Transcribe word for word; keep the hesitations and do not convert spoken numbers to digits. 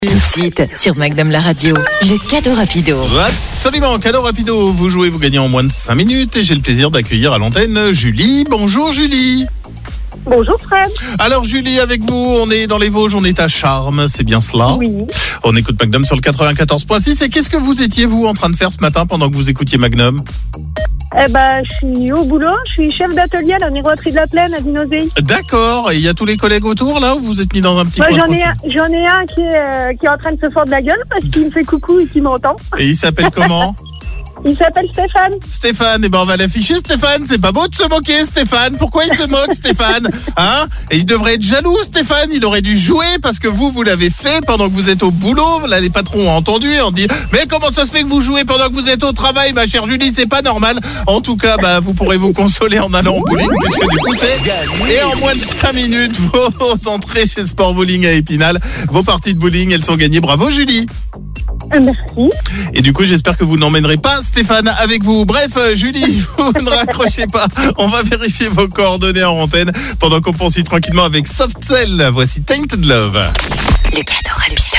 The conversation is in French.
Tout de suite sur Magnum la radio, le cadeau rapido. Absolument, cadeau rapido. Vous jouez, vous gagnez en moins de cinq minutes et j'ai le plaisir d'accueillir à l'antenne Julie. Bonjour Julie. Bonjour Fred. Alors Julie, avec vous, on est dans les Vosges, on est à Charmes, c'est bien cela? Oui. On écoute Magnum sur le quatre-vingt-quatorze virgule six et qu'est-ce que vous étiez vous en train de faire ce matin pendant que vous écoutiez Magnum? Eh ben, je suis au boulot, je suis chef d'atelier à la miroiterie de la Plaine à Vinozé. D'accord, et il y a tous les collègues autour là ou vous êtes mis dans un petit Moi, coin j'en ai, un, tranquille? j'en ai un qui est, euh, qui est en train de se fordre la gueule parce qu'il me fait coucou et qu'il m'entend. Et il s'appelle comment? Il s'appelle Stéphane. Stéphane, eh ben on va l'afficher Stéphane, c'est pas beau de se moquer Stéphane, pourquoi il se moque Stéphane? Hein? Et il devrait être jaloux Stéphane, il aurait dû jouer parce que vous, vous l'avez fait pendant que vous êtes au boulot, là les patrons ont entendu et on dit mais comment ça se fait que vous jouez pendant que vous êtes au travail ma chère Julie, c'est pas normal. En tout cas, bah vous pourrez vous consoler en allant au bowling puisque du coup c'est et en moins de cinq minutes vos entrées chez Sport Bowling à Épinal, vos parties de bowling elles sont gagnées, bravo Julie. Merci. Et du coup, j'espère que vous n'emmènerez pas Stéphane avec vous. Bref, euh, Julie, vous ne raccrochez pas. On va vérifier vos coordonnées en antenne pendant qu'on poursuit tranquillement avec Soft Cell. Voici Tainted Love. Le cadeau rapido.